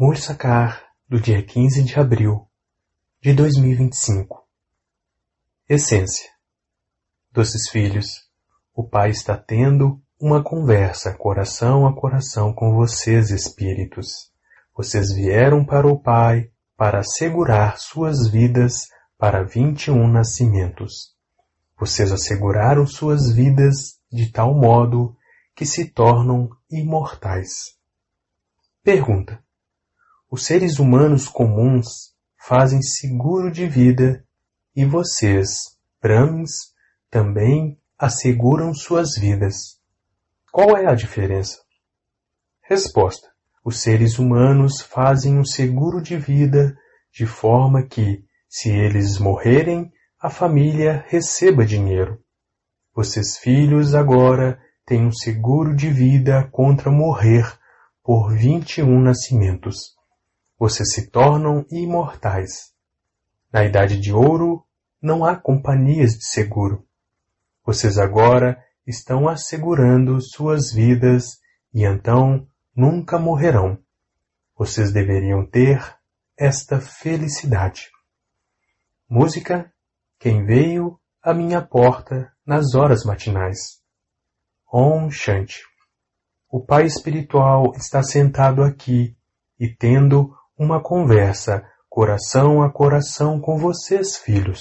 Mursakar, do dia 15 de abril de 2025. Essência. Doces filhos, o Pai está tendo uma conversa coração a coração com vocês, espíritos. Vocês vieram para o Pai para assegurar suas vidas para 21 nascimentos. Vocês asseguraram suas vidas de tal modo que se tornam imortais. Pergunta. Os seres humanos comuns fazem seguro de vida e vocês, Brahmins, também asseguram suas vidas. Qual é a diferença? Resposta. Os seres humanos fazem um seguro de vida de forma que, se eles morrerem, a família receba dinheiro. Vocês, filhos, agora têm um seguro de vida contra morrer por 21 nascimentos. Vocês se tornam imortais. Na Idade de Ouro, não há companhias de seguro. Vocês agora estão assegurando suas vidas e então nunca morrerão. Vocês deveriam ter esta felicidade. Música, Quem veio à minha porta nas horas matinais. Om Shanti. O Pai espiritual está sentado aqui e tendo uma conversa coração a coração com vocês, filhos.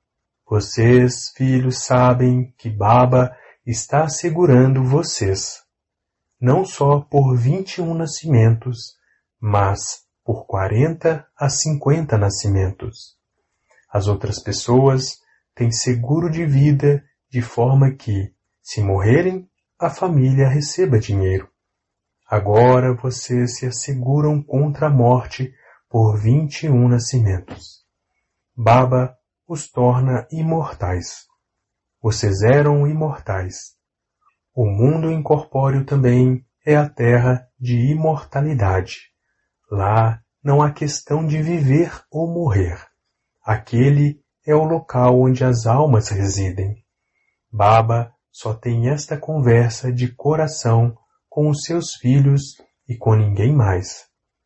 Vocês, filhos, sabem que Baba está assegurando vocês, não só por 21 nascimentos, mas por 40 a 50 nascimentos. As outras pessoas têm seguro de vida de forma que, se morrerem, a família receba dinheiro. Agora vocês se asseguram contra a morte por 21 nascimentos. Baba os torna imortais. Vocês eram imortais. O mundo incorpóreo também é a terra de imortalidade. Lá não há questão de viver ou morrer. Aquele é o local onde as almas residem. Baba só tem esta conversa de coração com os seus filhos e com ninguém mais.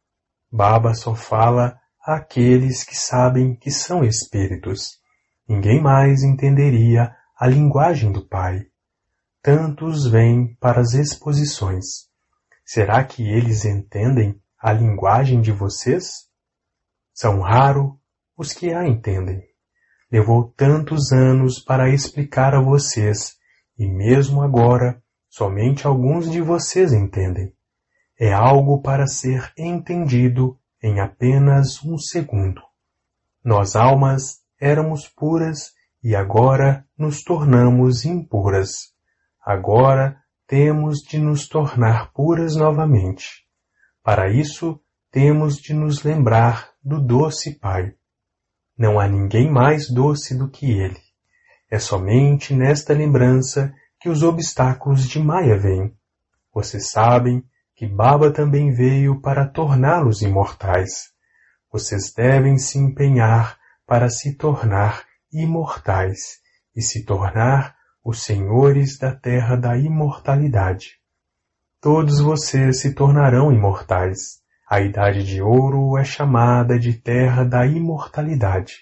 Baba só fala àqueles que sabem que são espíritos. Ninguém mais entenderia a linguagem do Pai. Tantos vêm para as exposições. Será que eles entendem a linguagem de vocês? São raros os que a entendem. Levou tantos anos para explicar a vocês, e mesmo agora, somente alguns de vocês entendem. É algo para ser entendido em apenas um segundo. Nós, almas, éramos puras e agora nos tornamos impuras. Agora temos de nos tornar puras novamente. Para isso, temos de nos lembrar do doce Pai. Não há ninguém mais doce do que Ele. É somente nesta lembrança que os obstáculos de Maya vêm. Vocês sabem que Baba também veio para torná-los imortais. Vocês devem se empenhar para se tornar imortais e se tornar os senhores da terra da imortalidade. Todos vocês se tornarão imortais. A Idade de Ouro é chamada de terra da imortalidade.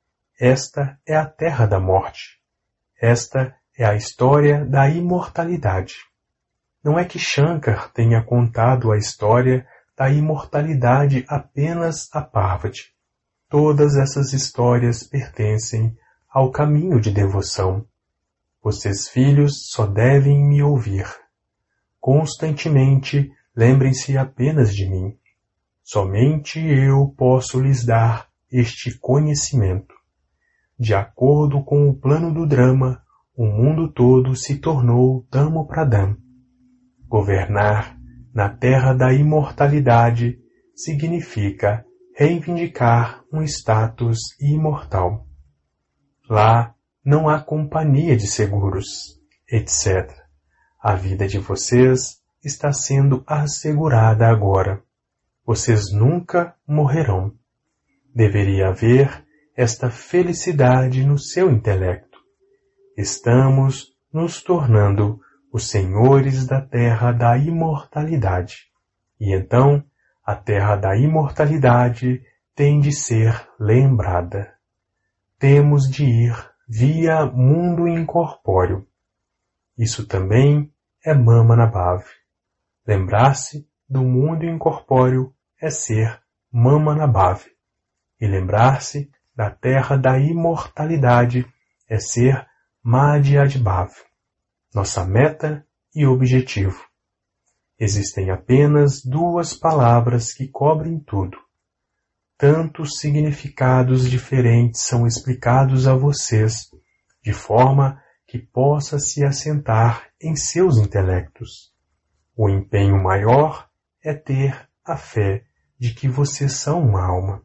Esta é a terra da morte. Esta é a história da imortalidade. Não é que Shankar tenha contado a história da imortalidade apenas a Parvati. Todas essas histórias pertencem ao caminho de devoção. Vocês, filhos, só devem me ouvir. Constantemente lembrem-se apenas de mim. Somente eu posso lhes dar este conhecimento. De acordo com o plano do drama, o mundo todo se tornou Dhammo Pradhan. Governar na terra da imortalidade significa reivindicar um status imortal. Lá não há companhia de seguros, etc. A vida de vocês está sendo assegurada agora. Vocês nunca morrerão. Deveria haver esta felicidade no seu intelecto. Estamos nos tornando os senhores da terra da imortalidade. E então a terra da imortalidade tem de ser lembrada. Temos de ir via mundo incorpóreo. Isso também é Mamanabhav. Lembrar-se do mundo incorpóreo é ser Mamanabhav. E lembrar-se da terra da imortalidade é ser Madhyadbhav. Nossa meta e objetivo. Existem apenas duas palavras que cobrem tudo. Tantos significados diferentes são explicados a vocês, de forma que possa se assentar em seus intelectos. O empenho maior é ter a fé de que vocês são uma alma.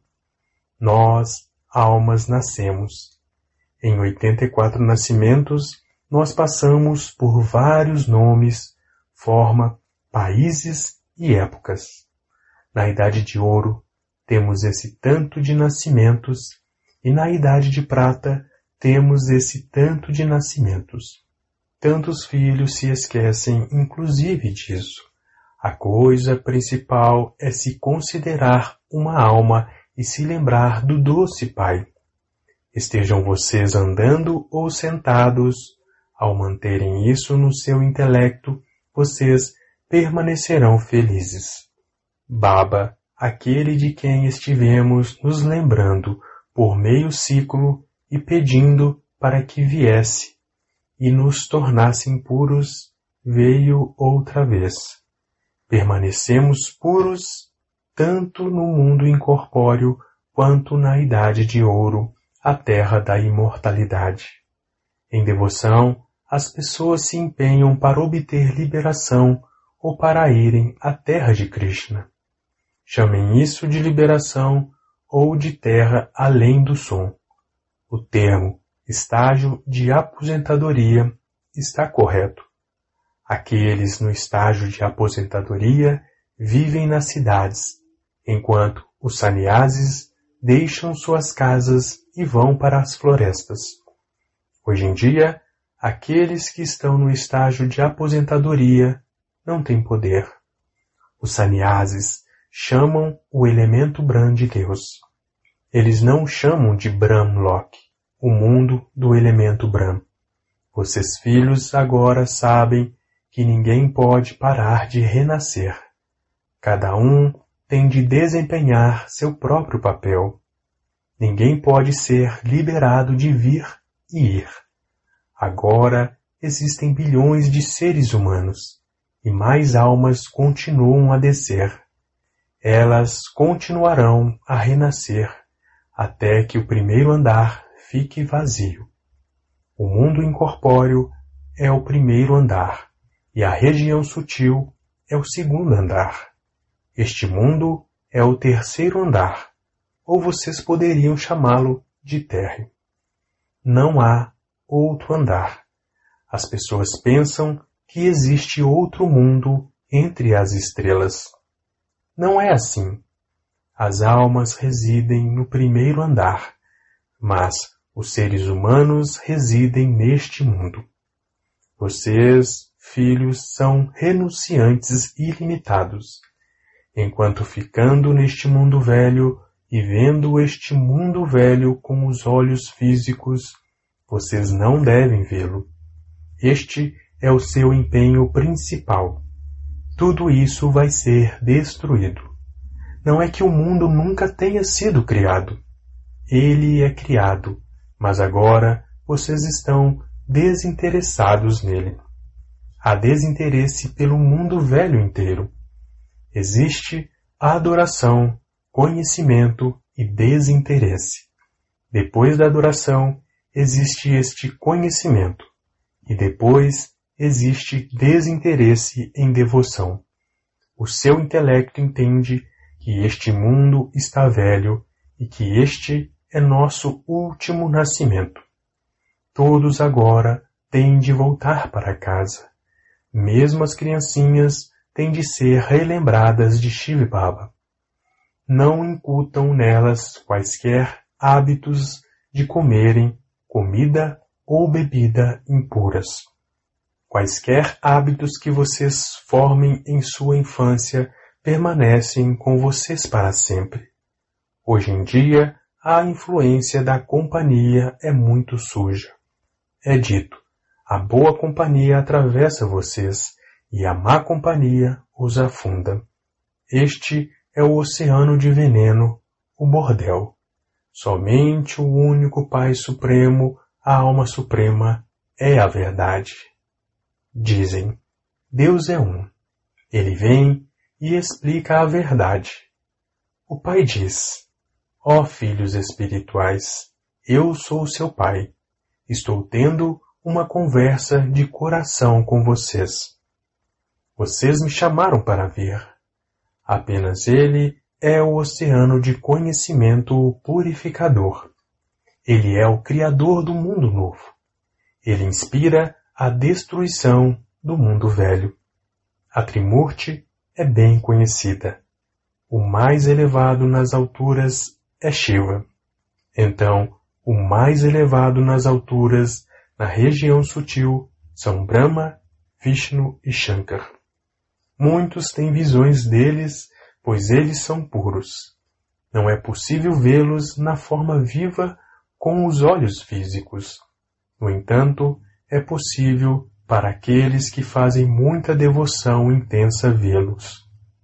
Nós, almas, nascemos. Em 84 nascimentos, nós passamos por vários nomes, forma, países e épocas. Na Idade de Ouro, temos esse tanto de nascimentos, e na Idade de Prata, temos esse tanto de nascimentos. Tantos filhos se esquecem, inclusive, disso. A coisa principal é se considerar uma alma e se lembrar do doce Pai. Estejam vocês andando ou sentados, ao manterem isso no seu intelecto, vocês permanecerão felizes. Baba, aquele de quem estivemos nos lembrando por meio ciclo e pedindo para que viesse e nos tornassem puros, veio outra vez. Permanecemos puros tanto no mundo incorpóreo quanto na Idade de Ouro, a terra da imortalidade. Em devoção, as pessoas se empenham para obter liberação ou para irem à terra de Krishna. Chamem isso de liberação ou de terra além do som. O termo estágio de aposentadoria está correto. Aqueles no estágio de aposentadoria vivem nas cidades, enquanto os sannyasis deixam suas casas e vão para as florestas. Hoje em dia, aqueles que estão no estágio de aposentadoria não têm poder. Os sannyasis chamam o elemento Brahm de Deus. Eles não chamam de Brahmlok, o mundo do elemento Brahm. Vocês filhos agora sabem que ninguém pode parar de renascer. Cada um tem de desempenhar seu próprio papel. Ninguém pode ser liberado de vir e ir. Agora existem bilhões de seres humanos, e mais almas continuam a descer. Elas continuarão a renascer, até que o primeiro andar fique vazio. O mundo incorpóreo é o primeiro andar, e a região sutil é o segundo andar. Este mundo é o terceiro andar, ou vocês poderiam chamá-lo de térreo. Não há outro andar. As pessoas pensam que existe outro mundo entre as estrelas. Não é assim. As almas residem no primeiro andar, mas os seres humanos residem neste mundo. Vocês, filhos, são renunciantes ilimitados. Enquanto ficando neste mundo velho e vendo este mundo velho com os olhos físicos, vocês não devem vê-lo. Este é o seu empenho principal. Tudo isso vai ser destruído. Não é que o mundo nunca tenha sido criado. Ele é criado, mas agora vocês estão desinteressados nele. Há desinteresse pelo mundo velho inteiro. Existe a adoração, conhecimento e desinteresse. Depois da adoração, existe este conhecimento. E depois existe desinteresse em devoção. O seu intelecto entende que este mundo está velho e que este é nosso último nascimento. Todos agora têm de voltar para casa. Mesmo as criancinhas têm de ser relembradas de Shiv Baba. Não incutam nelas quaisquer hábitos de comerem comida ou bebida impuras. Quaisquer hábitos que vocês formem em sua infância permanecem com vocês para sempre. Hoje em dia, a influência da companhia é muito suja. É dito, a boa companhia atravessa vocês e a má companhia os afunda. Este é o oceano de veneno, o bordel. Somente o único Pai Supremo, a Alma Suprema, é a verdade. Dizem, Deus é um. Ele vem e explica a verdade. O Pai diz, ó filhos espirituais, eu sou seu Pai. Estou tendo uma conversa de coração com vocês. Vocês me chamaram para vir. Apenas Ele é o oceano de conhecimento purificador. Ele é o Criador do mundo novo. Ele inspira a destruição do mundo velho. A Trimurti é bem conhecida. O mais elevado nas alturas é Shiva. Então, o mais elevado nas alturas, na região sutil, são Brahma, Vishnu e Shankar. Muitos têm visões deles, pois eles são puros. Não é possível vê-los na forma viva com os olhos físicos. No entanto, é possível para aqueles que fazem muita devoção intensa vê-los.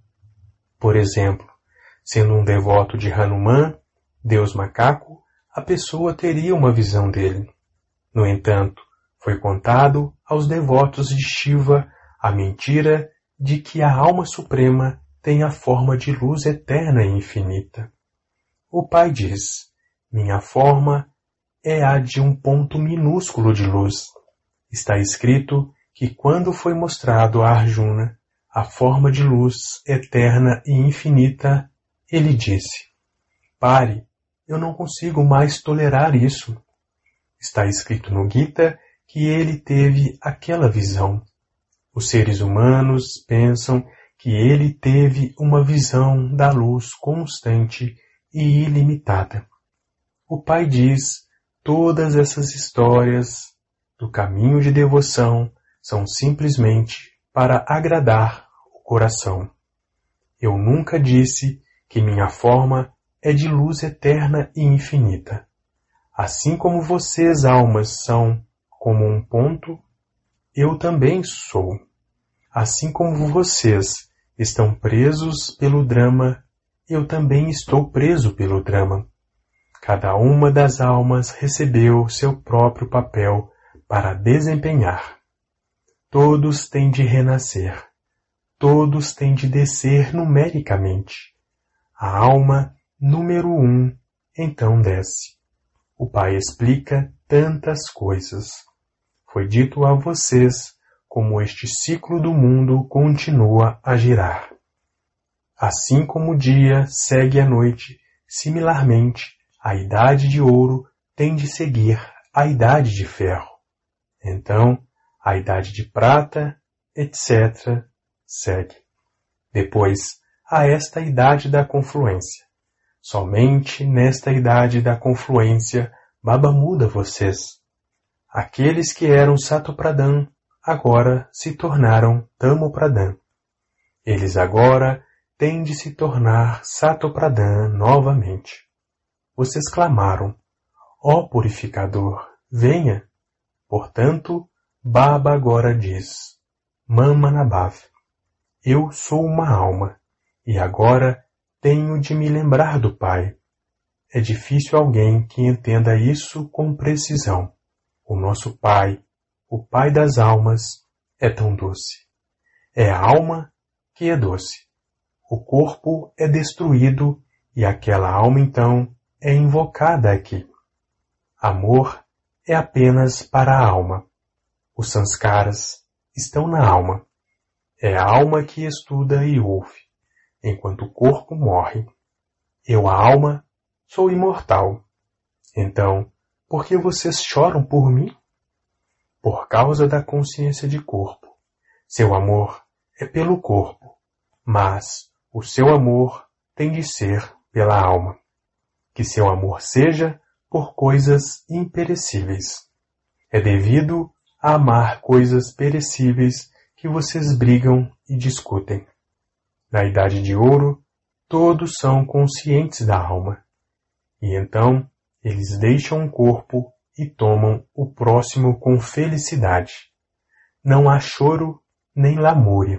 Por exemplo, sendo um devoto de Hanuman, Deus macaco, a pessoa teria uma visão dele. No entanto, foi contado aos devotos de Shiva a mentira de que a alma suprema tem a forma de luz eterna e infinita. O Pai diz, minha forma é a de um ponto minúsculo de luz. Está escrito que quando foi mostrado a Arjuna a forma de luz eterna e infinita, ele disse, pare, eu não consigo mais tolerar isso. Está escrito no Gita que ele teve aquela visão. Os seres humanos pensam que ele teve uma visão da luz constante e ilimitada. O Pai diz, todas essas histórias do caminho de devoção são simplesmente para agradar o coração. Eu nunca disse que minha forma é de luz eterna e infinita. Assim como vocês, almas, são como um ponto, eu também sou. Assim como vocês estão presos pelo drama, eu também estou preso pelo drama. Cada uma das almas recebeu seu próprio papel para desempenhar. Todos têm de renascer. Todos têm de descer numericamente. A alma número 1 então desce. O Pai explica tantas coisas. Foi dito a vocês como este ciclo do mundo continua a girar. Assim como o dia segue a noite, similarmente, a idade de ouro tem de seguir a idade de ferro. Então, a idade de prata, etc., segue. Depois, há esta idade da confluência. Somente nesta idade da confluência, Baba muda vocês. Aqueles que eram Satopradhan agora se tornaram Tamopradhan. Eles agora têm de se tornar Satopradhan novamente. Vocês clamaram, ó purificador, venha. Portanto, Baba agora diz, Mamanabhav, eu sou uma alma, e agora tenho de me lembrar do Pai. É difícil alguém que entenda isso com precisão. O nosso Pai, o Pai das almas, é tão doce. É a alma que é doce. O corpo é destruído e aquela alma então é invocada aqui. Amor é apenas para a alma. Os sanskaras estão na alma. É a alma que estuda e ouve, enquanto o corpo morre. Eu, a alma, sou imortal. Então, por que vocês choram por mim? Por causa da consciência de corpo. Seu amor é pelo corpo, mas o seu amor tem de ser pela alma. Que seu amor seja por coisas imperecíveis. É devido a amar coisas perecíveis que vocês brigam e discutem. Na Idade de Ouro, todos são conscientes da alma. E então, eles deixam o corpo e tomam o próximo com felicidade. Não há choro nem lamúria.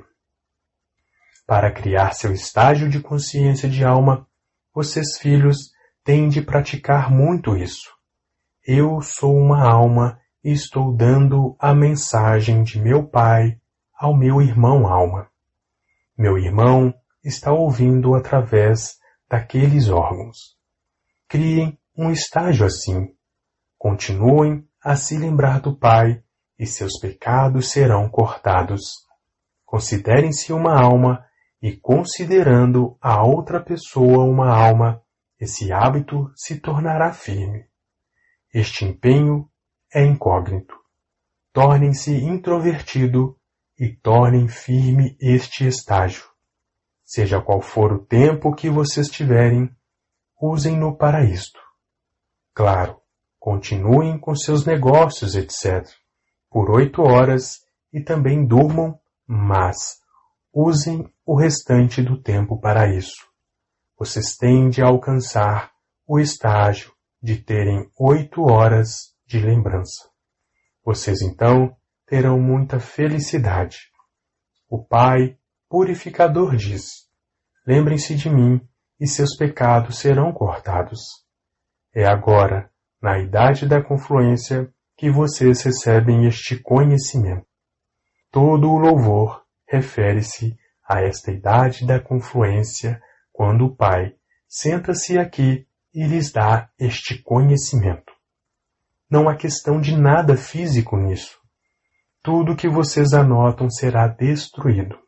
Para criar seu estágio de consciência de alma, vocês filhos têm de praticar muito isso. Eu sou uma alma e estou dando a mensagem de meu pai ao meu irmão alma. Meu irmão está ouvindo através daqueles órgãos. Criem um estágio assim. Continuem a se lembrar do Pai e seus pecados serão cortados. Considerem-se uma alma e, considerando a outra pessoa uma alma, esse hábito se tornará firme. Este empenho é incógnito. Tornem-se introvertido e tornem firme este estágio. Seja qual for o tempo que vocês tiverem, usem-no para isto. Claro, continuem com seus negócios, etc. por 8 horas e também durmam, mas usem o restante do tempo para isso. Vocês têm de alcançar o estágio de terem 8 horas de lembrança. Vocês então terão muita felicidade. O Pai Purificador diz: lembrem-se de mim e seus pecados serão cortados. É agora, na idade da confluência, que vocês recebem este conhecimento. Todo o louvor refere-se a esta idade da confluência, quando o Pai senta-se aqui e lhes dá este conhecimento. Não há questão de nada físico nisso. Tudo que vocês anotam será destruído.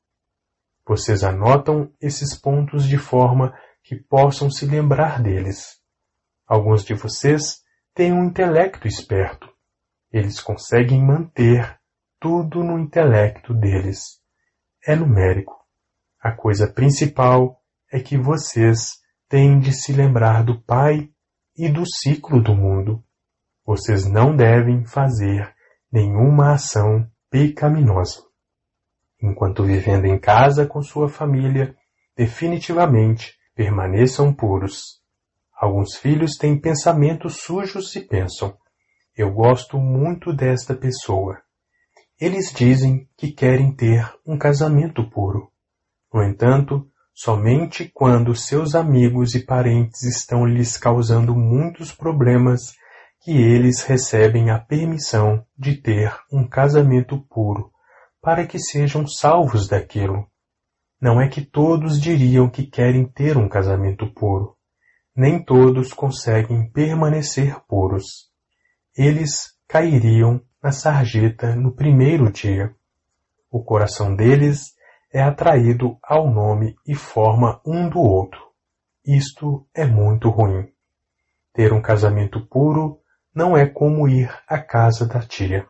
Vocês anotam esses pontos de forma que possam se lembrar deles. Alguns de vocês têm um intelecto esperto. Eles conseguem manter tudo no intelecto deles. É numérico. A coisa principal é que vocês têm de se lembrar do Pai e do ciclo do mundo. Vocês não devem fazer nenhuma ação pecaminosa. Enquanto vivendo em casa com sua família, definitivamente permaneçam puros. Alguns filhos têm pensamentos sujos e pensam: eu gosto muito desta pessoa. Eles dizem que querem ter um casamento puro. No entanto, somente quando seus amigos e parentes estão lhes causando muitos problemas que eles recebem a permissão de ter um casamento puro, para que sejam salvos daquilo. Não é que todos diriam que querem ter um casamento puro. Nem todos conseguem permanecer puros. Eles cairiam na sarjeta no primeiro dia. O coração deles é atraído ao nome e forma um do outro. Isto é muito ruim. Ter um casamento puro não é como ir à casa da tia.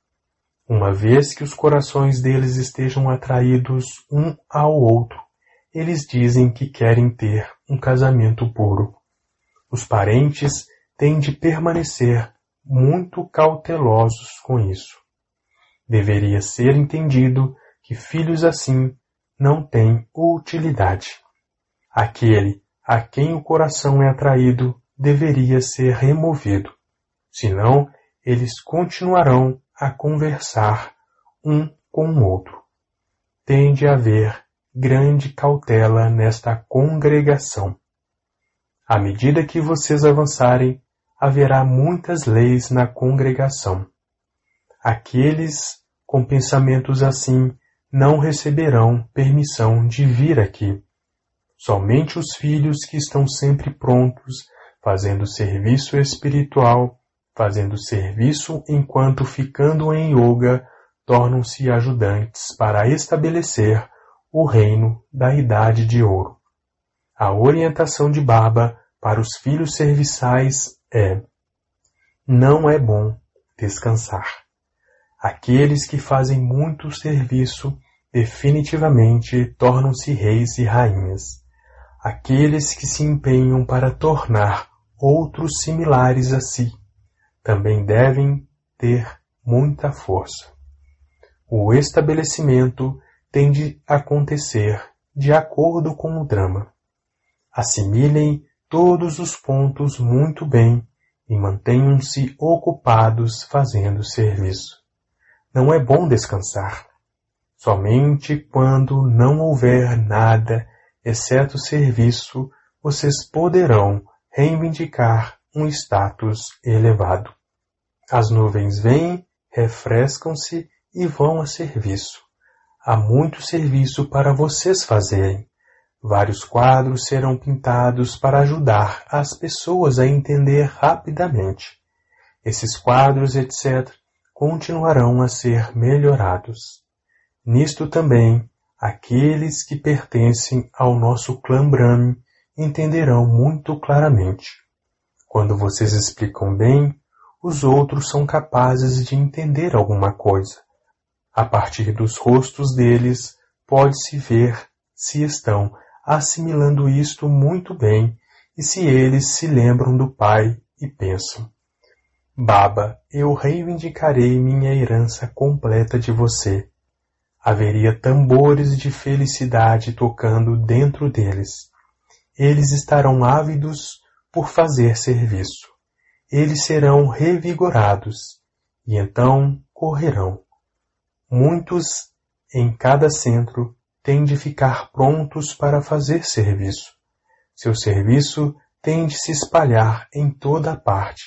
Uma vez que os corações deles estejam atraídos um ao outro, eles dizem que querem ter um casamento puro. Os parentes têm de permanecer muito cautelosos com isso. Deveria ser entendido que filhos assim não têm utilidade. Aquele a quem o coração é atraído deveria ser removido, senão eles continuarão a conversar um com o outro. Tem de haver grande cautela nesta congregação. À medida que vocês avançarem, haverá muitas leis na congregação. Aqueles com pensamentos assim não receberão permissão de vir aqui. Somente os filhos que estão sempre prontos, fazendo serviço espiritual, fazendo serviço enquanto ficando em yoga, tornam-se ajudantes para estabelecer o reino da Idade de Ouro. A orientação de Baba para os filhos serviçais é: não é bom descansar. Aqueles que fazem muito serviço definitivamente tornam-se reis e rainhas. Aqueles que se empenham para tornar outros similares a si também devem ter muita força. O estabelecimento tem de acontecer de acordo com o drama. Assimilem todos os pontos muito bem e mantenham-se ocupados fazendo serviço. Não é bom descansar. Somente quando não houver nada, exceto serviço, vocês poderão reivindicar um status elevado. As nuvens vêm, refrescam-se e vão a serviço. Há muito serviço para vocês fazerem. Vários quadros serão pintados para ajudar as pessoas a entender rapidamente. Esses quadros, etc., continuarão a ser melhorados. Nisto também, aqueles que pertencem ao nosso clã Brahmi entenderão muito claramente. Quando vocês explicam bem, os outros são capazes de entender alguma coisa. A partir dos rostos deles, pode-se ver se estão assimilando isto muito bem e se eles se lembram do Pai e pensam: Baba, eu reivindicarei minha herança completa de você. Haveria tambores de felicidade tocando dentro deles. Eles estarão ávidos por fazer serviço. Eles serão revigorados e então correrão. Muitos em cada centro têm de ficar prontos para fazer serviço. Seu serviço tem de se espalhar em toda parte.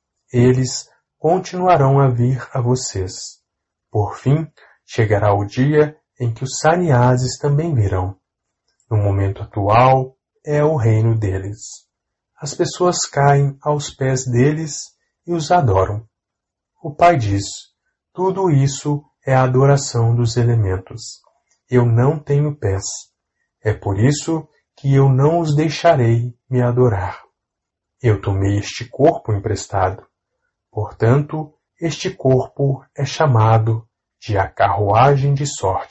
Eles continuarão a vir a vocês. Por fim, chegará o dia em que os sannyasis também virão. No momento atual, é o reino deles. As pessoas caem aos pés deles e os adoram. O Pai diz: tudo isso é a adoração dos elementos. Eu não tenho pés. É por isso que eu não os deixarei me adorar. Eu tomei este corpo emprestado. Portanto, este corpo é chamado de a carruagem de sorte.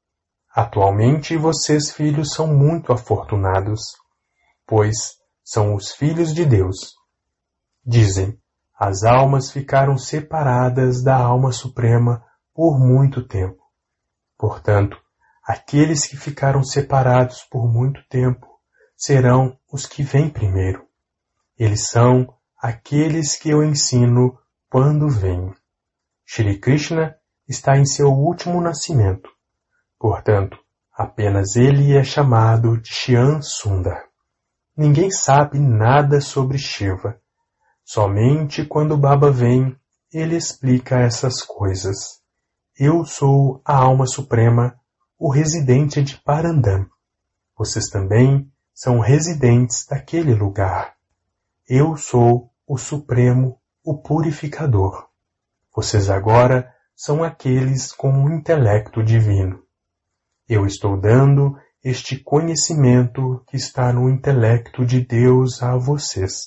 Atualmente vocês, filhos, são muito afortunados, pois são os filhos de Deus. Dizem, as almas ficaram separadas da alma suprema por muito tempo. Portanto, aqueles que ficaram separados por muito tempo serão os que vêm primeiro. Eles são aqueles que eu ensino quando venho. Shri Krishna está em seu último nascimento. Portanto, apenas ele é chamado de Shyam Sundar. Ninguém sabe nada sobre Shiva. Somente quando Baba vem, ele explica essas coisas. Eu sou a alma suprema, o residente de Parandam. Vocês também são residentes daquele lugar. Eu sou o Supremo, o Purificador. Vocês agora são aqueles com o intelecto divino. Eu estou dando este conhecimento que está no intelecto de Deus a vocês.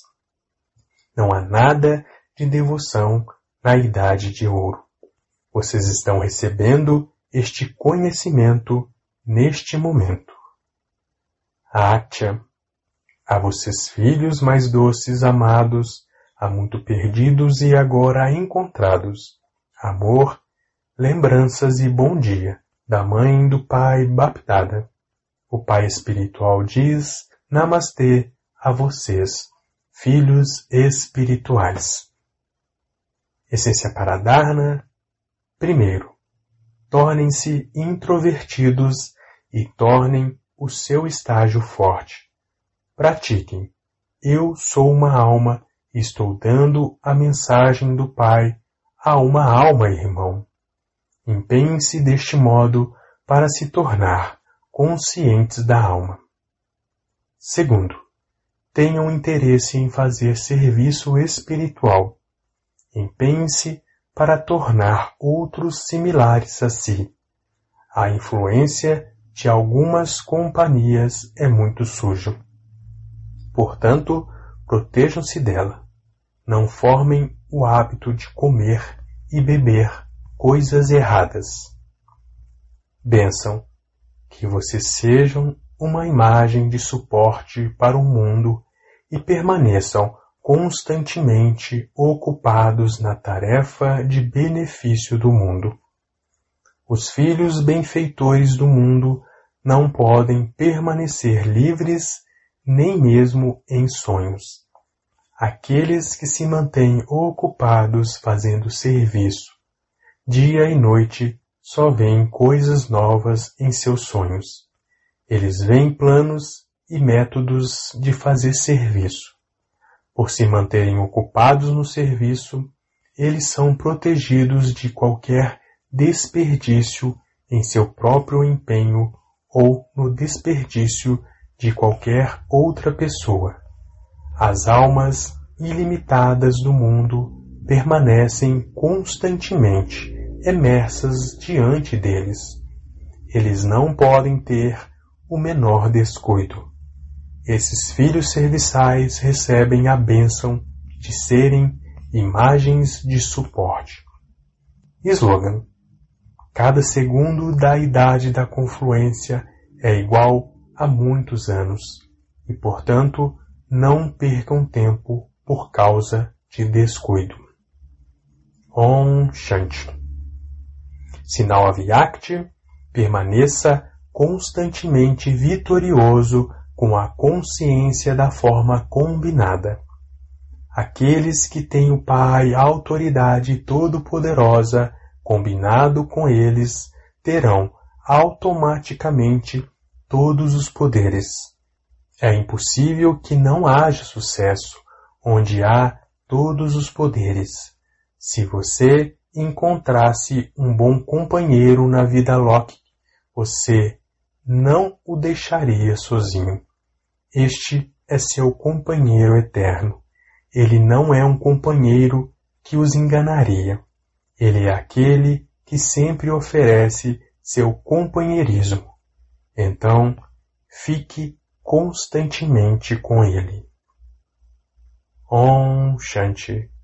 Não há nada de devoção na Idade de Ouro. Vocês estão recebendo este conhecimento neste momento. Atya, a vocês, filhos mais doces, amados, há muito perdidos e agora encontrados, amor, lembranças e bom dia da mãe e do pai Bapdada. O pai espiritual diz Namastê a vocês, filhos espirituais. Essência para Dharna. Primeiro, tornem-se introvertidos e tornem o seu estágio forte. Pratiquem. Eu sou uma alma e estou dando a mensagem do Pai a uma alma, irmão. Empenhem-se deste modo para se tornar conscientes da alma. Segundo, tenham interesse em fazer serviço espiritual. Empenhem-se para tornar outros similares a si. A influência de algumas companhias é muito suja. Portanto, protejam-se dela. Não formem o hábito de comer e beber coisas erradas. Bênção, que vocês sejam uma imagem de suporte para o mundo e permaneçam constantemente ocupados na tarefa de benefício do mundo. Os filhos benfeitores do mundo não podem permanecer livres nem mesmo em sonhos. Aqueles que se mantêm ocupados fazendo serviço, dia e noite, só veem coisas novas em seus sonhos. Eles veem planos e métodos de fazer serviço. Por se manterem ocupados no serviço, eles são protegidos de qualquer desperdício em seu próprio empenho ou no desperdício de qualquer outra pessoa. As almas ilimitadas do mundo permanecem constantemente emersas diante deles. Eles não podem ter o menor descuido. Esses filhos serviçais recebem a bênção de serem imagens de suporte. Slogan: cada segundo da idade da confluência é igual a muitos anos e, portanto, não percam tempo por causa de descuido. Om Shanti. Sinal Avyakti, permaneça constantemente vitorioso com a consciência da forma combinada. Aqueles que têm o Pai, a autoridade todo-poderosa, combinado com eles, terão automaticamente todos os poderes. É impossível que não haja sucesso onde há todos os poderes. Se você encontrasse um bom companheiro na vida lóquica, você não o deixaria sozinho. Este é seu companheiro eterno. Ele não é um companheiro que os enganaria. Ele é aquele que sempre oferece seu companheirismo. Então, fique constantemente com ele. Om Shanti.